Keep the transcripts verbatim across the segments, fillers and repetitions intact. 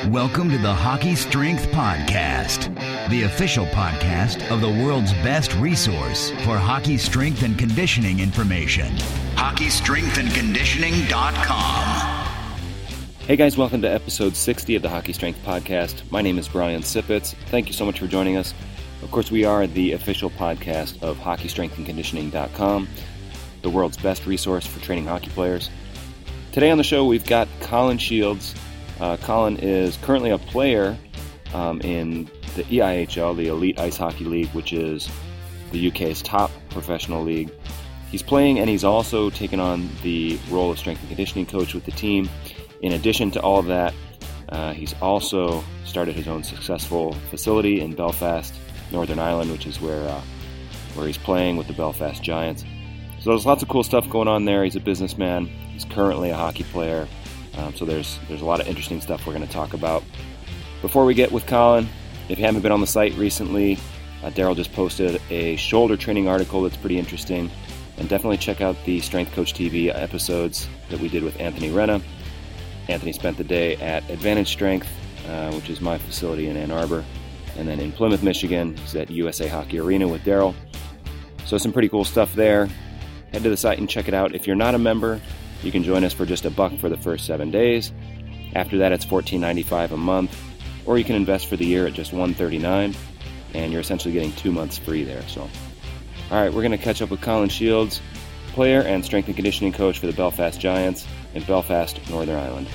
Welcome to the Hockey Strength Podcast, the official podcast of the world's best resource for hockey strength and conditioning information. hockey strength and conditioning dot com. Hey guys, welcome to episode sixty of the Hockey Strength Podcast. My name is Brian Sipitz. Thank you so much for joining us. Of course, we are the official podcast of hockey strength and conditioning dot com, the world's best resource for training hockey players. Today on the show, we've got Colin Shields. Uh, Colin is currently a player um, in the E I H L, the Elite Ice Hockey League, which is the U K's top professional league. He's playing and he's also taken on the role of strength and conditioning coach with the team. In addition to all of that, uh, he's also started his own successful facility in Belfast, Northern Ireland, which is where uh, where he's playing with the Belfast Giants. So there's lots of cool stuff going on there. He's a businessman. He's currently a hockey player. Um, so there's there's a lot of interesting stuff we're going to talk about. Before we get with Colin, if you haven't been on the site recently, uh, Daryl just posted a shoulder training article that's pretty interesting. And definitely check out the Strength Coach T V episodes that we did with Anthony Renna. Anthony spent the day at Advantage Strength, uh, which is my facility in Ann Arbor. And then in Plymouth, Michigan, he's at U S A Hockey Arena with Daryl. So some pretty cool stuff there. Head to the site and check it out. If you're not a member, you can join us for just a buck for the first seven days. After that, it's fourteen ninety-five a month, or you can invest for the year at just one hundred thirty-nine dollars, and you're essentially getting two months free there. So, all right, we're going to catch up with Colin Shields, player and strength and conditioning coach for the Belfast Giants in Belfast, Northern Ireland.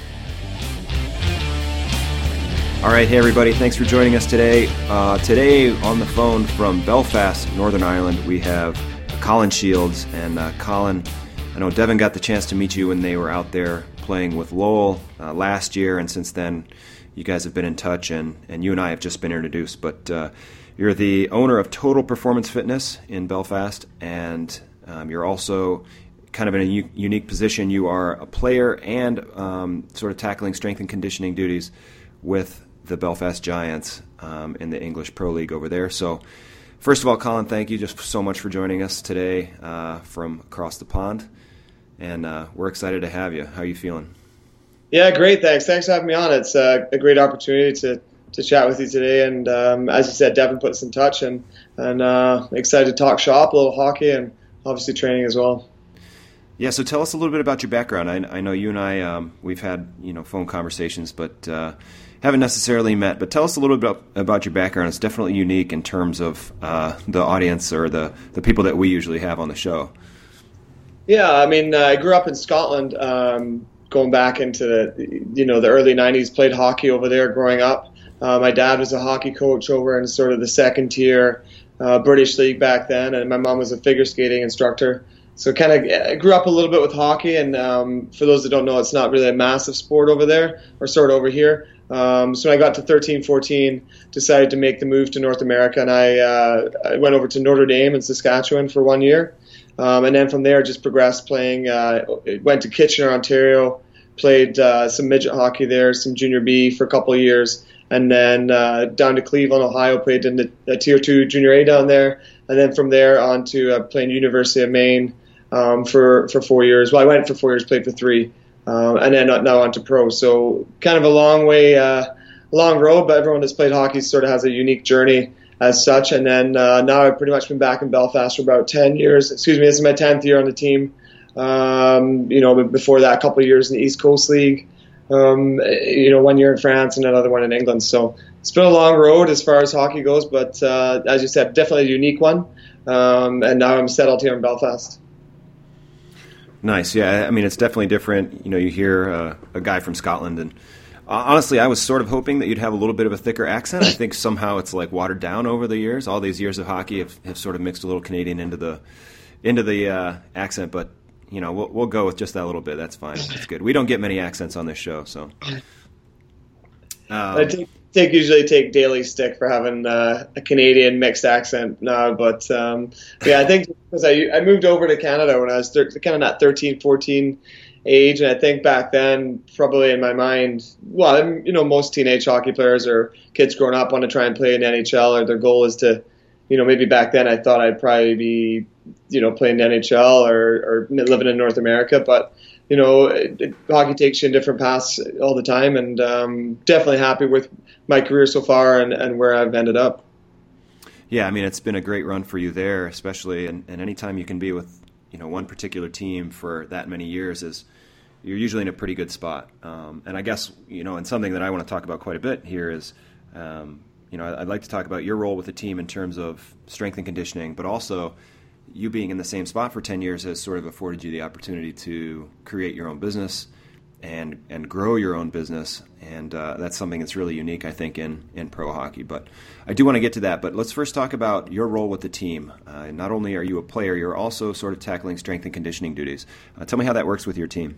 All right, hey everybody, thanks for joining us today. Uh, today on the phone from Belfast, Northern Ireland, we have Colin Shields, and uh, Colin, I know Devin got the chance to meet you when they were out there playing with Lowell uh, last year, and since then you guys have been in touch, and, and you and I have just been introduced. But uh, you're the owner of Total Performance Fitness in Belfast, and um, you're also kind of in a u- unique position. You are a player and um, sort of tackling strength and conditioning duties with the Belfast Giants um, in the English Pro League over there. So first of all, Colin, thank you just so much for joining us today uh, from across the pond. And uh, we're excited to have you. How are you feeling? Yeah, great. Thanks. Thanks for having me on. It's uh, a great opportunity to, to chat with you today. And um, as you said, Devin put us in touch, and and uh, excited to talk shop, a little hockey, and obviously training as well. Yeah. So tell us a little bit about your background. I, I know you and I um, we've had you know phone conversations, but uh, haven't necessarily met. But tell us a little bit about, about your background. It's definitely unique in terms of uh, the audience or the the people that we usually have on the show. Yeah, I mean, uh, I grew up in Scotland, um, going back into the, you know, the early nineties, played hockey over there growing up. Uh, my dad was a hockey coach over in sort of the second tier uh, British league back then, and my mom was a figure skating instructor. So kind of grew up a little bit with hockey, and um, for those that don't know, it's not really a massive sport over there, or sort of over here. Um, so when I got to thirteen, fourteen, decided to make the move to North America, and I, uh, I went over to Notre Dame in Saskatchewan for one year. Um, and then from there, just progressed playing. Uh, went to Kitchener, Ontario, played uh, some midget hockey there, some junior B for a couple of years, and then uh, down to Cleveland, Ohio, played in the, the tier two junior A down there, and then from there on to uh, playing University of Maine um, for for four years. Well, I went for four years, played for three, um, and then now on to pro. So kind of a long way, uh, long road, but everyone that's played hockey sort of has a unique journey as such. And then uh, now I've pretty much been back in Belfast for about ten years. Excuse me, this is my tenth year on the team. Um, you know, before that, a couple of years in the East Coast League. Um, you know, one year in France and another one in England. So it's been a long road as far as hockey goes, but uh, as you said, definitely a unique one. Um, and now I'm settled here in Belfast. Nice. Yeah, I mean, it's definitely different. You know, you hear uh, a guy from Scotland, and honestly, I was sort of hoping that you'd have a little bit of a thicker accent. I think somehow it's like watered down over the years. All these years of hockey have, have sort of mixed a little Canadian into the into the uh, accent, but you know, we'll we'll go with just that little bit. That's fine. That's good. We don't get many accents on this show, so. Um, I take, take usually take daily stick for having uh, a Canadian mixed accent now, but um, yeah, I think because I I moved over to Canada when I was thir- kind of that thirteen, fourteen age, and I think back then, probably in my mind, well, you know, most teenage hockey players or kids growing up want to try and play in the N H L, or their goal is to, you know, maybe back then I thought I'd probably be, you know, playing the N H L or, or living in North America, but you know, it, it, hockey takes you in different paths all the time, and um, definitely happy with my career so far and, and where I've ended up. Yeah, I mean, it's been a great run for you there, especially, and, and anytime you can be with, you know, one particular team for that many years is you're usually in a pretty good spot. Um, and I guess, you know, and something that I want to talk about quite a bit here is, um, you know, I'd like to talk about your role with the team in terms of strength and conditioning, but also you being in the same spot for ten years has sort of afforded you the opportunity to create your own business and and grow your own business. And uh, that's something that's really unique, I think, in, in pro hockey. But I do want to get to that. But let's first talk about your role with the team. Uh, not only are you a player, you're also sort of tackling strength and conditioning duties. Uh, tell me how that works with your team.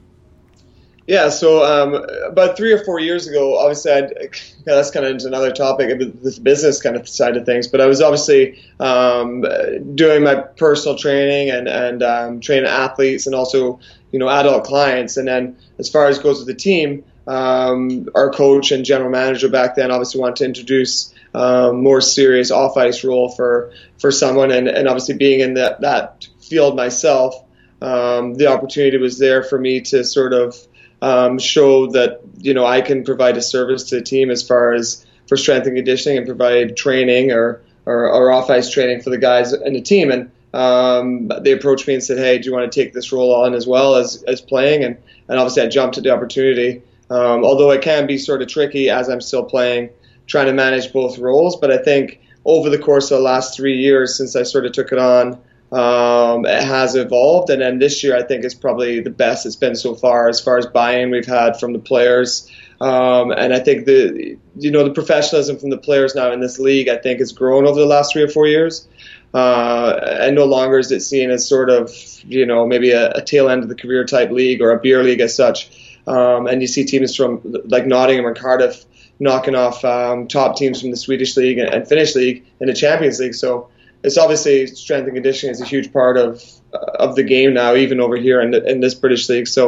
Yeah, so um, about three or four years ago, obviously, I'd, yeah, that's kind of into another topic, the business kind of side of things. But I was obviously um, doing my personal training and and um, training athletes and also, you know, adult clients. And then as far as goes with the team, um, our coach and general manager back then obviously wanted to introduce um, more serious off ice role for for someone. And, and obviously being in that that field myself, um, the opportunity was there for me to sort of Um, show that, you know, I can provide a service to the team as far as for strength and conditioning and provide training or, or, or off-ice training for the guys in the team. And um, they approached me and said, hey, do you want to take this role on as well as, as playing? And, and obviously I jumped at the opportunity, um, although it can be sort of tricky as I'm still playing, trying to manage both roles. But I think over the course of the last three years since I sort of took it on, Um, it has evolved, and then this year I think is probably the best it's been so far as far as buy-in we've had from the players, um, and I think the you know the professionalism from the players now in this league I think has grown over the last three or four years, uh, and no longer is it seen as sort of you know maybe a, a tail end of the career type league or a beer league as such, um, and you see teams from like Nottingham and Cardiff knocking off um, top teams from the Swedish league and, and Finnish league in the Champions League, so. It's obviously strength and conditioning is a huge part of uh, of the game now, even over here in, the, in this British league. So,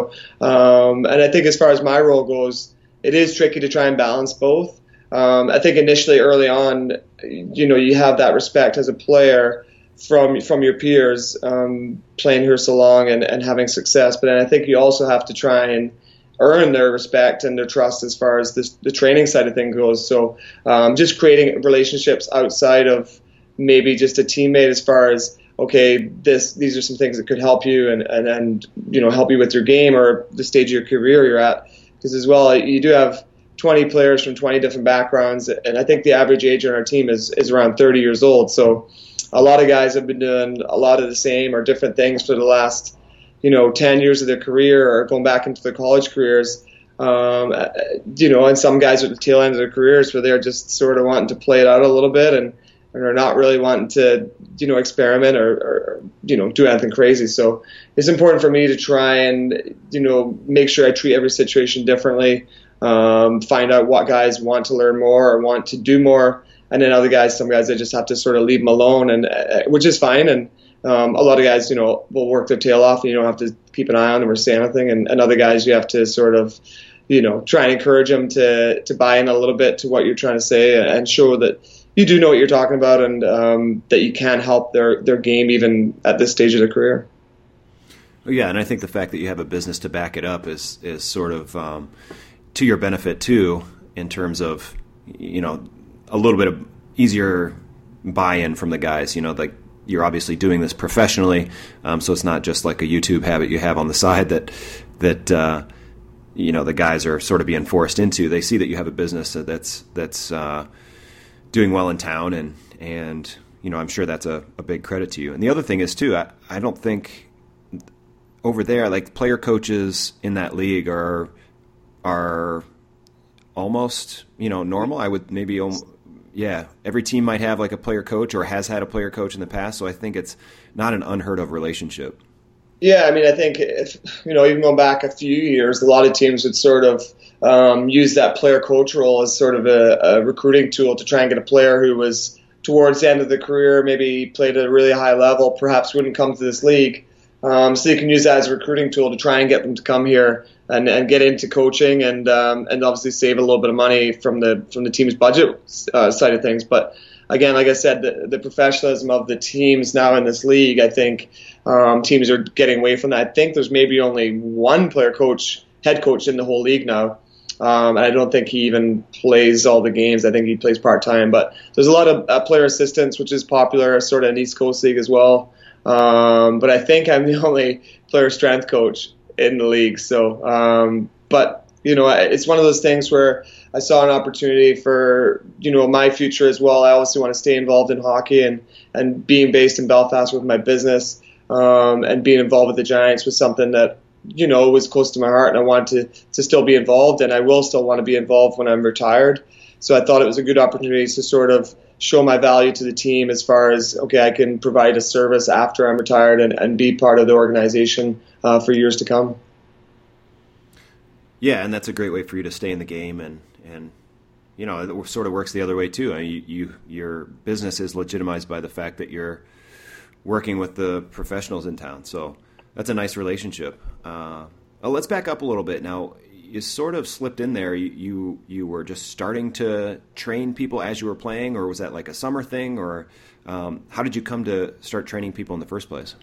um, and I think as far as my role goes, it is tricky to try and balance both. Um, I think initially, early on, you know, you have that respect as a player from from your peers um, playing here so long and, and having success. But then I think you also have to try and earn their respect and their trust as far as this, the training side of things goes. So, um, just creating relationships outside of maybe just a teammate as far as, okay, this these are some things that could help you and, and, and you know, help you with your game or the stage of your career you're at. Because as well, you do have twenty players from twenty different backgrounds, and I think the average age on our team is, is around thirty years old. So a lot of guys have been doing a lot of the same or different things for the last, you know, ten years of their career or going back into their college careers. Um, you know, and some guys are at the tail end of their careers where they're just sort of wanting to play it out a little bit and and are not really wanting to, you know, experiment or, or, you know, do anything crazy. So it's important for me to try and, you know, make sure I treat every situation differently, um, find out what guys want to learn more or want to do more. And then other guys, some guys, I just have to sort of leave them alone, and uh, which is fine. And um, a lot of guys, you know, will work their tail off and you don't have to keep an eye on them or say anything. And, and other guys, you have to sort of, you know, try and encourage them to, to buy in a little bit to what you're trying to say and show that you do know what you're talking about and um, that you can help their, their game even at this stage of their career. Well, yeah, and I think the fact that you have a business to back it up is is sort of um, to your benefit too, in terms of, you know, a little bit of easier buy-in from the guys. You know, like you're obviously doing this professionally, um, so it's not just like a YouTube habit you have on the side that that uh, you know the guys are sort of being forced into. They see that you have a business that's that's uh, doing well in town, and, and you know, I'm sure that's a, a big credit to you. And the other thing is, too, I, I don't think over there, like, player coaches in that league are are almost, you know, normal. I would maybe, yeah, every team might have, like, a player coach or has had a player coach in the past, so I think it's not an unheard of relationship. Yeah, I mean, I think, if, you know, even going back a few years, a lot of teams would sort of um, use that player coach role as sort of a, a recruiting tool to try and get a player who was towards the end of the career, maybe played at a really high level, perhaps wouldn't come to this league. Um, so you can use that as a recruiting tool to try and get them to come here and, and get into coaching and um, and obviously save a little bit of money from the from the team's budget uh, side of things. But again, like I said, the, the professionalism of the teams now in this league, I think um, teams are getting away from that. I think there's maybe only one player coach, head coach in the whole league now. Um, and I don't think he even plays all the games. I think he plays part-time. But there's a lot of uh, player assistants, which is popular, sort of an East Coast league as well. Um, but I think I'm the only player strength coach in the league. So, um, but, you know, it's one of those things where I saw an opportunity for, you know, my future as well. I also want to stay involved in hockey, and, and being based in Belfast with my business um, and being involved with the Giants was something that, you know, was close to my heart, and I wanted to, to still be involved, and I will still want to be involved when I'm retired. So I thought it was a good opportunity to sort of show my value to the team as far as, okay, I can provide a service after I'm retired and, and be part of the organization uh, for years to come. Yeah, and that's a great way for you to stay in the game, and, and you know, it sort of works the other way too. I mean, you, you your business is legitimized by the fact that you're working with the professionals in town. So that's a nice relationship. Uh, well, let's back up a little bit. Now, you sort of slipped in there. You, you you were just starting to train people as you were playing, or was that like a summer thing? Or um, how did you come to start training people in the first place?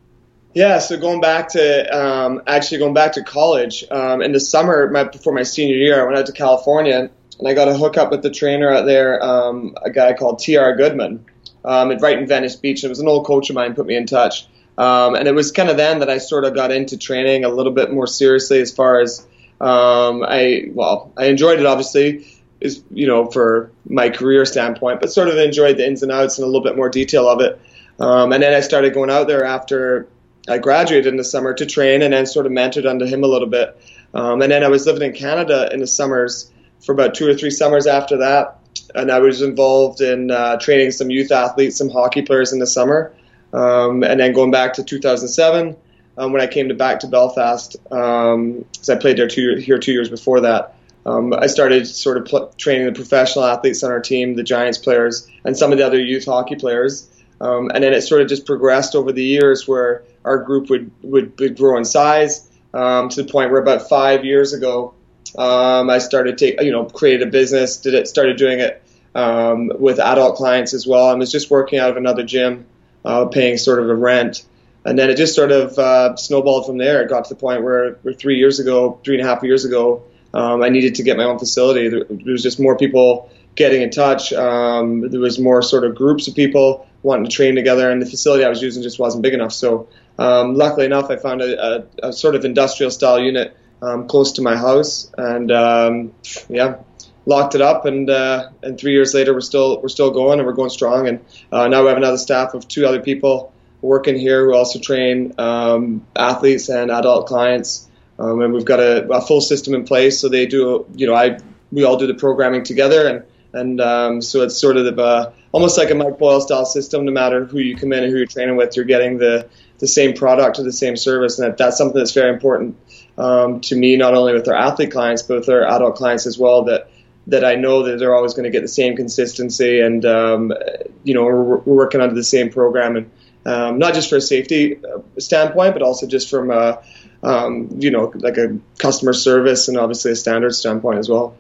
Yeah, so going back to um, actually going back to college um, in the summer my, before my senior year, I went out to California and I got a hookup with the trainer out there, um, a guy called T R Goodman, um, right in Venice Beach. It was an old coach of mine, put me in touch. Um, and it was kind of then that I sort of got into training a little bit more seriously as far as, um, I, well, I enjoyed it obviously, is, you know, for my career standpoint, but sort of enjoyed the ins and outs and a little bit more detail of it. Um, and then I started going out there after I graduated in the summer to train, and then sort of mentored under him a little bit. Um, and then I was living in Canada in the summers for about two or three summers after that. And I was involved in uh, training some youth athletes, some hockey players in the summer. Um, and then going back to two thousand seven, um, when I came to back to Belfast, because um, I played there two, here two years before that, um, I started sort of pl- training the professional athletes on our team, the Giants players, and some of the other youth hockey players. Um, and then it sort of just progressed over the years where our group would, would, would grow in size um, to the point where about five years ago, um, I started to, you know, created a business, did it, started doing it um, with adult clients as well. I was just working out of another gym. Uh, paying sort of a rent. And then it just sort of uh, snowballed from there. It got to the point where, where three years ago, three and a half years ago, um, I needed to get my own facility. There, there was just more people getting in touch. Um, there was more sort of groups of people wanting to train together, and the facility I was using just wasn't big enough. So um, luckily enough, I found a, a, a sort of industrial style unit um, close to my house, and um, yeah, locked it up, and uh, and three years later, we're still we're still going, and we're going strong. And uh, now we have another staff of two other people working here who also train um, athletes and adult clients, um, and we've got a, a full system in place. So they do, you know, I we all do the programming together, and and um, so it's sort of uh, almost like a Mike Boyle style system. No matter who you come in and who you're training with, you're getting the the same product or the same service, and that, that's something that's very important um, to me, not only with our athlete clients but with our adult clients as well. That that I know that they're always going to get the same consistency, and um, you know, we're, we're working under the same program, and um, not just for a safety standpoint, but also just from a, um, you know, like a customer service and obviously a standard standpoint as well.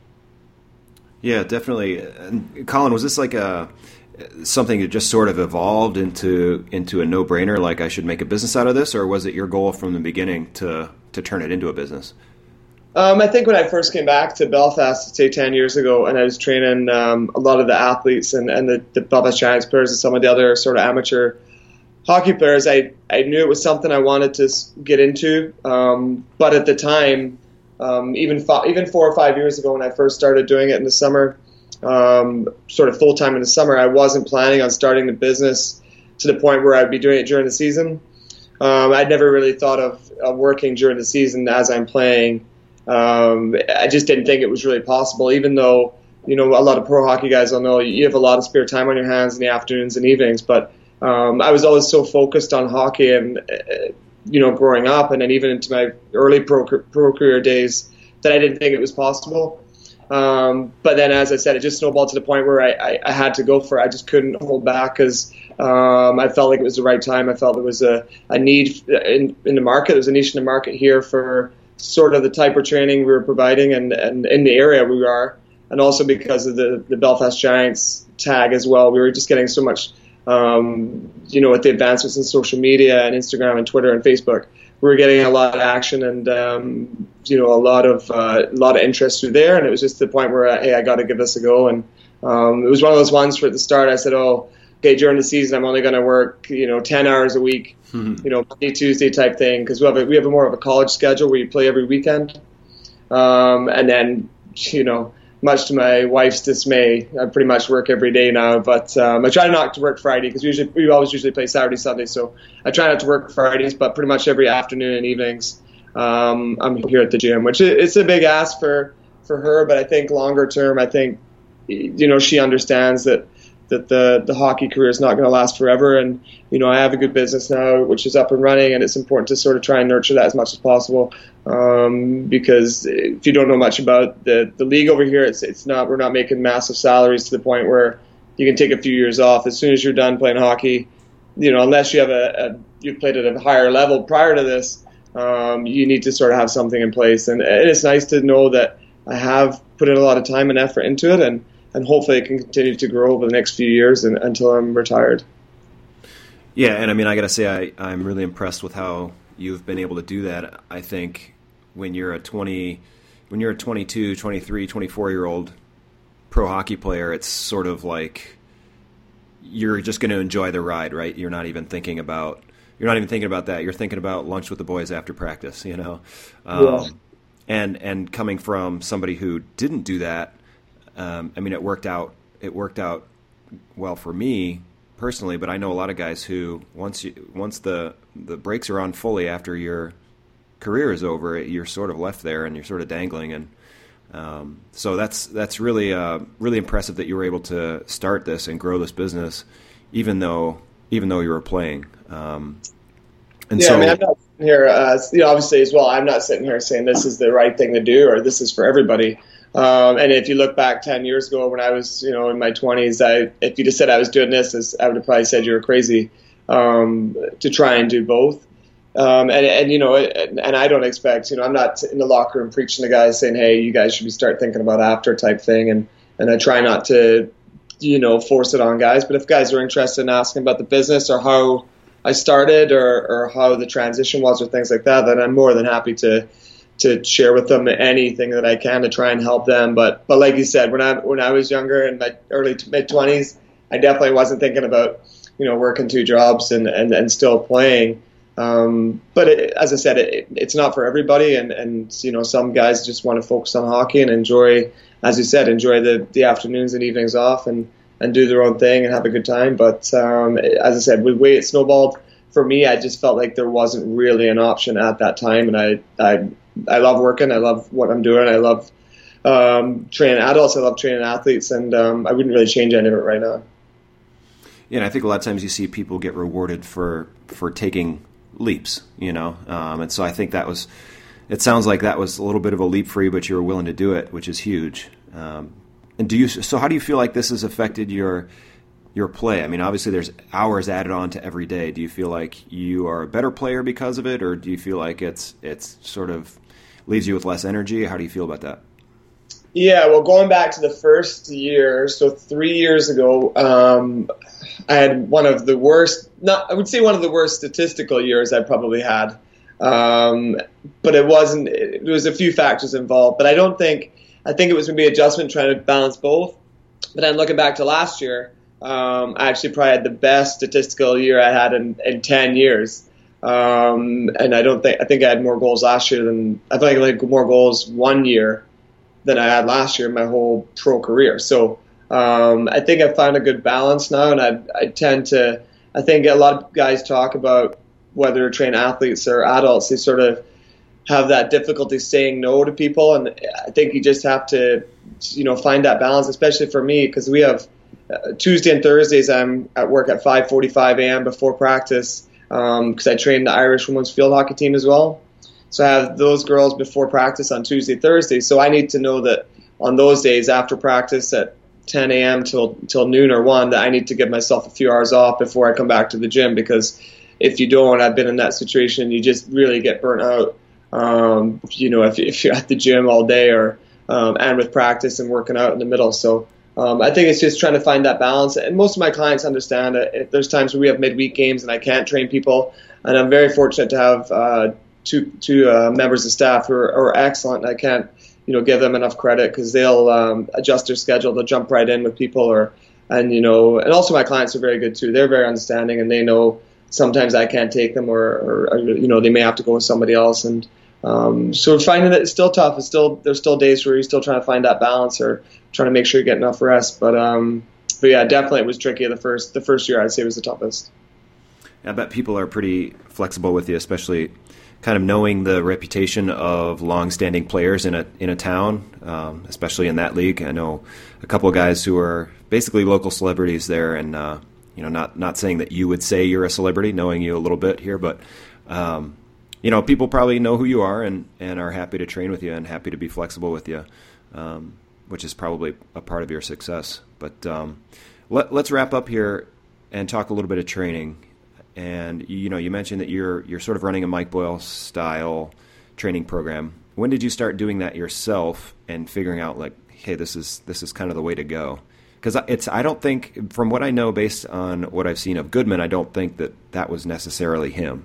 Yeah, definitely. And Colin, was this like a something that just sort of evolved into into a no-brainer, like I should make a business out of this, or was it your goal from the beginning to to turn it into a business? Um, I think when I first came back to Belfast, say ten years ago, and I was training um, a lot of the athletes and, and the, the Belfast Giants players and some of the other sort of amateur hockey players, I, I knew it was something I wanted to get into. Um, but at the time, um, even fo- even four or five years ago when I first started doing it in the summer, um, sort of full-time in the summer, I wasn't planning on starting the business to the point where I'd be doing it during the season. Um, I'd never really thought of, of working during the season as I'm playing. Um, I just didn't think it was really possible, even though, you know, a lot of pro hockey guys will know you have a lot of spare time on your hands in the afternoons and evenings. But um, I was always so focused on hockey and, uh, you know, growing up, and then even into my early pro, pro career days, that I didn't think it was possible. Um, but then, as I said, it just snowballed to the point where I, I, I had to go for it. I just couldn't hold back because um, I felt like it was the right time. I felt there was a, a need in, in the market. There was a niche in the market here for sort of the type of training we were providing, and, and in the area we are. and also because of the, the Belfast Giants tag as well. We were just getting so much, um, you know, with the advancements in social media and Instagram and Twitter and Facebook, we were getting a lot of action and, um, you know, a lot of uh, a lot of interest through there. And it was just the point where, uh, hey, I got to give this a go. And um, it was one of those ones where at the start I said, oh, okay, during the season I'm only going to work, you know, ten hours a week, mm-hmm. you know, Monday, Tuesday type thing, because we have a, we have a more of a college schedule where you play every weekend. Um, and then, you know, much to my wife's dismay, I pretty much work every day now. But um, I try not to work Friday because we usually we always usually play Saturday, Sunday. So I try not to work Fridays, but pretty much every afternoon and evenings um, I'm here at the gym, which it's a big ask for, for her. But I think longer term, I think, you know, she understands that that the, the hockey career is not going to last forever. And, you know, I have a good business now, which is up and running, and it's important to sort of try and nurture that as much as possible. Um, because if you don't know much about the, the league over here, it's it's not, we're not making massive salaries to the point where you can take a few years off. As soon as you're done playing hockey, you know, unless you have a, a you've played at a higher level prior to this, um, you need to sort of have something in place. And, and it's nice to know that I have put in a lot of time and effort into it, and, and hopefully it can continue to grow over the next few years and, until I'm retired. Yeah, and I mean, I got to say, I, I'm really impressed with how you've been able to do that. I think when you're a twenty, when you're a twenty-two, twenty-three, twenty-four-year-old pro hockey player, it's sort of like you're just going to enjoy the ride, right? You're not even thinking about you're not even thinking about that. You're thinking about lunch with the boys after practice, you know. Um, yeah. And and coming from somebody who didn't do that. Um, I mean, it worked out. It worked out well for me personally, but I know a lot of guys who once you, once the the brakes are on fully after your career is over, you're sort of left there and you're sort of dangling. And um, so that's that's really uh, really impressive that you were able to start this and grow this business, even though even though you were playing. Um, and yeah, so, I mean, I'm not sitting here. Uh, you know, obviously, as well, I'm not sitting here saying this is the right thing to do or this is for everybody. Um, and if you look back ten years ago when I was, you know, in my twenties, I, if you just said I was doing this, as I would have probably said you were crazy um, to try and do both. Um, and, and, you know, and, and I don't expect, you know, I'm not in the locker room preaching to guys saying, hey, you guys should be start thinking about after type thing. And, and I try not to, you know, force it on guys. But if guys are interested in asking about the business or how I started or, or how the transition was or things like that, then I'm more than happy to to share with them anything that I can to try and help them. But but like you said, when I when I was younger in my early to mid twenties, I definitely wasn't thinking about, you know, working two jobs and, and, and still playing. Um, but it, as I said, it, it's not for everybody. And, and, you know, some guys just want to focus on hockey and enjoy, as you said, enjoy the, the afternoons and evenings off and, and do their own thing and have a good time. But um, as I said, with the way it snowballed, for me, I just felt like there wasn't really an option at that time. And I, I, I love working. I love what I'm doing. I love um, training adults. I love training athletes, and um, I wouldn't really change any of it right now. Yeah, and I think a lot of times you see people get rewarded for, for taking leaps, you know, um, and so I think that was. It sounds like that was a little bit of a leap for you, but you were willing to do it, which is huge. Um, and do you? So, how do you feel like this has affected your your play? I mean, obviously, there's hours added on to every day. Do you feel like you are a better player because of it, or do you feel like it's it's sort of leaves you with less energy? How do you feel about that? Yeah, well, going back to the first year, so three years ago, um, I had one of the worst, not I would say one of the worst statistical years I probably had. Um, but it wasn't, it, there was a few factors involved, but I don't think, I think it was going to be adjustment trying to balance both. But then looking back to last year, um, I actually probably had the best statistical year I had in, in ten years. Um, and I don't think, I think I had more goals last year than, I think I had more goals one year than I had last year in my whole pro career. So, um, I think I found a good balance now, and I, I tend to, I think a lot of guys talk about whether they're trained athletes or adults, they sort of have that difficulty saying no to people. And I think you just have to, you know, find that balance, especially for me, because we have uh, Tuesday and Thursdays, I'm at work at five forty-five a.m. before practice. Because um, I train the Irish women's field hockey team as well. So I have those girls before practice on Tuesday, Thursday. So I need to know that on those days after practice at ten a.m. till till noon or one, that I need to give myself a few hours off before I come back to the gym. Because if you don't, I've been in that situation, you just really get burnt out. Um, you know, if, if you're at the gym all day or um, and with practice and working out in the middle. So um, I think it's just trying to find that balance. And most of my clients understand it. If there's times where we have midweek games and I can't train people, and I'm very fortunate to have uh, two two uh, members of staff who are, are excellent. I can't you know give them enough credit because they'll um, adjust their schedule. They'll jump right in with people, or and you know, and also my clients are very good too. They're very understanding, and they know sometimes I can't take them, or, or, or you know, they may have to go with somebody else. And um, so we're finding that it's still tough. It's still there's still days where you're still trying to find that balance or trying to make sure you get enough rest. But um, but yeah, definitely it was tricky. The first the first year I'd say was the toughest. I bet people are pretty flexible with you, especially kind of knowing the reputation of long-standing players in a in a town, um, especially in that league. I know a couple of guys who are basically local celebrities there, and uh, you know, not not saying that you would say you're a celebrity, knowing you a little bit here, but um, you know, people probably know who you are and, and are happy to train with you and happy to be flexible with you, um, which is probably a part of your success. But um, let, let's wrap up here and talk a little bit of training. And you know, you mentioned that you're you're sort of running a Mike Boyle style training program. When did you start doing that yourself and figuring out like, hey, this is this is kind of the way to go? Because it's I don't think, from what I know, based on what I've seen of Goodman, I don't think that that was necessarily him.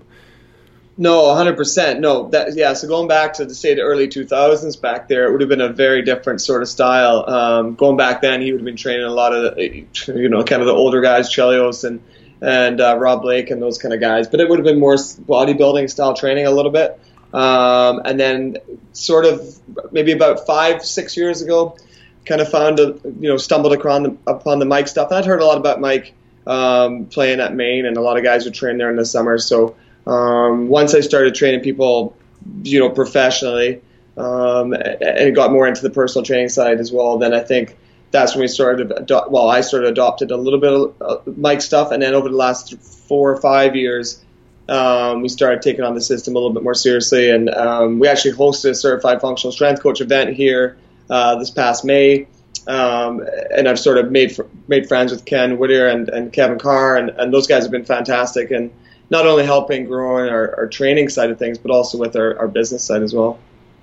No, one hundred percent. No, that yeah. So going back to the say the early two thousands back there, it would have been a very different sort of style. Um, going back then, he would have been training a lot of the, you know, kind of the older guys, Chelios and. and uh, Rob Blake and those kind of guys. But it would have been more bodybuilding style training a little bit. Um, and then sort of maybe about five, six years ago, kind of found, a, you know, stumbled upon the, upon the Mike stuff. And I'd heard a lot about Mike um, playing at Maine, and a lot of guys would train there in the summer. So um, once I started training people, you know, professionally, um, and got more into the personal training side as well, then I think that's when we started, ado- well, I started adopted a little bit of uh, Mike stuff, and then over the last four or five years, um, we started taking on the system a little bit more seriously, and um, we actually hosted a certified functional strength coach event here uh, this past May, um, and I've sort of made fr- made friends with Ken Whittier and, and Kevin Carr, and, and those guys have been fantastic, and not only helping growing our, our training side of things, but also with our, our business side as well.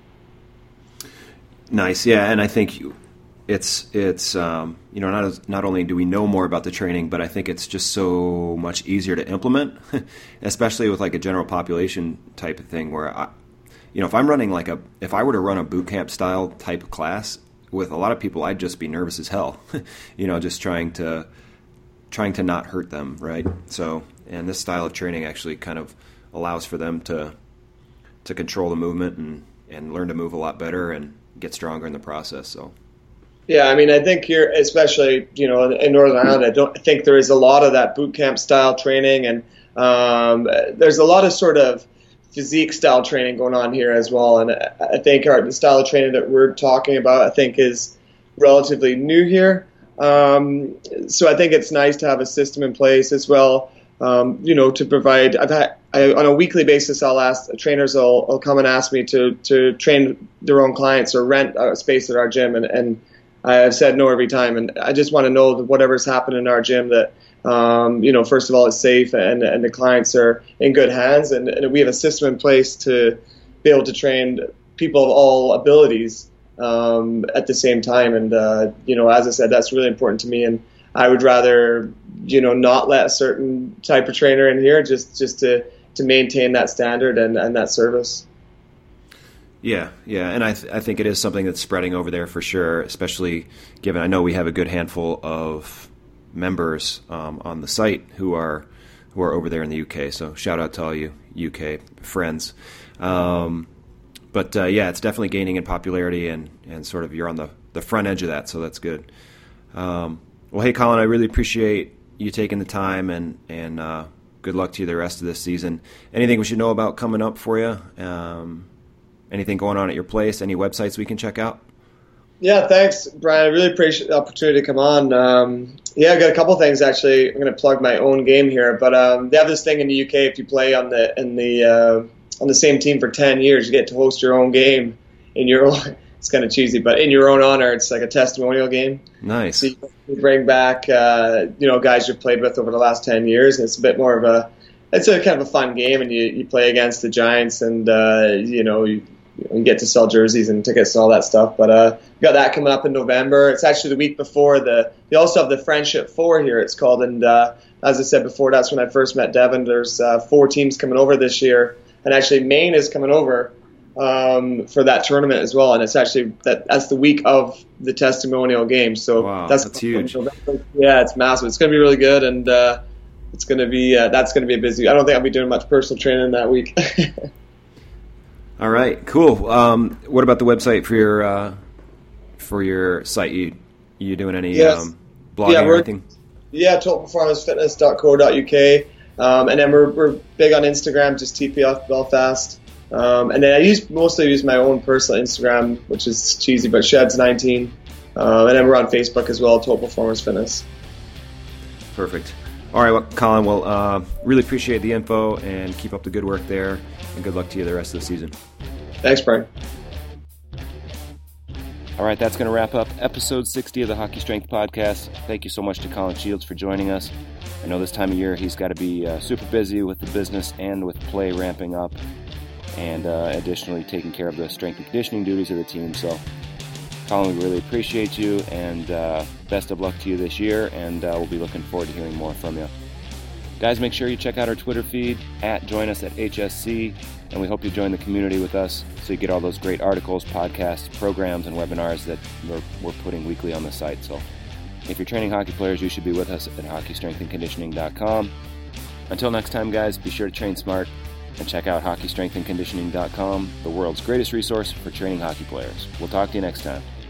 Nice, yeah, and I think you. It's it's um, you know not as, not only do we know more about the training, but I think it's just so much easier to implement, especially with like a general population type of thing. Where I, you know, if I'm running like a if I were to run a boot camp style type of class with a lot of people, I'd just be nervous as hell. you know, just trying to trying to not hurt them, right? So, and this style of training actually kind of allows for them to to control the movement and and learn to move a lot better and get stronger in the process. So. Yeah, I mean, I think here, especially, you know, in Northern Ireland, I don't think there is a lot of that boot camp style training, and um, there's a lot of sort of physique style training going on here as well. And I think our, the style of training that we're talking about, I think, is relatively new here. Um, so I think it's nice to have a system in place as well, um, you know, to provide. I've had, I, on a weekly basis, I'll ask trainers will, will come and ask me to to train their own clients or rent a space at our gym, and, and I've said no every time, and I just want to know that whatever's happening in our gym, that um, you know, first of all, it's safe, and and the clients are in good hands, and, and we have a system in place to be able to train people of all abilities um, at the same time. And uh, you know, as I said, that's really important to me, and I would rather you know not let a certain type of trainer in here just just to to maintain that standard and, and that service. Yeah, yeah, and I th- I think it is something that's spreading over there for sure, especially given I know we have a good handful of members um, on the site who are who are over there in the U K. So shout out to all you U K friends. Um, but uh, yeah, it's definitely gaining in popularity, and, and sort of you're on the, the front edge of that, so that's good. Um, well, hey, Colin, I really appreciate you taking the time, and and uh, good luck to you the rest of this season. Anything we should know about coming up for you? Um, Anything going on at your place? Any websites we can check out? Yeah, thanks, Brian. I really appreciate the opportunity to come on. Um, yeah, I got a couple things actually. I'm going to plug my own game here, but um, they have this thing in the U K. If you play on the in the uh, on the same team for ten years, you get to host your own game in your own. It's kind of cheesy, but in your own honor, it's like a testimonial game. Nice. So you bring back uh, you know guys you've played with over the last ten years, and it's a bit more of a it's a kind of a fun game, and you, you play against the giants, and uh, you know. You, you know, you get to sell jerseys and tickets and all that stuff. But uh, we got that coming up in November. It's actually the week before the. They also have the Friendship Four here. It's called, and uh, as I said before, that's when I first met Devin. There's uh, four teams coming over this year, and actually Maine is coming over um, for that tournament as well. And it's actually that that's the week of the testimonial game. So wow, that's, that's huge. Yeah, it's massive. It's going to be really good, and uh, it's going to be uh, that's going to be a busy. I don't think I'll be doing much personal training that week. All right, cool. Um, what about the website for your uh, for your site? You you doing any yes. um, blogging yeah, or anything? Yeah, total performance fitness dot co dot U K. Um, and then we're we're big on Instagram, just T P F Belfast. Um, and then I use mostly use my own personal Instagram, which is cheesy, but Sheds nineteen. Um, and then we're on Facebook as well, Total Performance Fitness. Perfect. All right, well, Colin, well, uh, really appreciate the info and keep up the good work there. And good luck to you the rest of the season. Thanks, Brian. All right, that's going to wrap up episode sixty of the Hockey Strength Podcast. Thank you so much to Colin Shields for joining us. I know this time of year he's got to be uh, super busy with the business and with play ramping up, and uh, additionally taking care of the strength and conditioning duties of the team. So, Colin, we really appreciate you, and uh, best of luck to you this year, and uh, we'll be looking forward to hearing more from you. Guys, make sure you check out our Twitter feed, at Join Us at H S C, and we hope you join the community with us so you get all those great articles, podcasts, programs, and webinars that we're, we're putting weekly on the site. So if you're training hockey players, you should be with us at hockey strength and conditioning dot com. Until next time, guys, be sure to train smart and check out hockey strength and conditioning dot com, the world's greatest resource for training hockey players. We'll talk to you next time.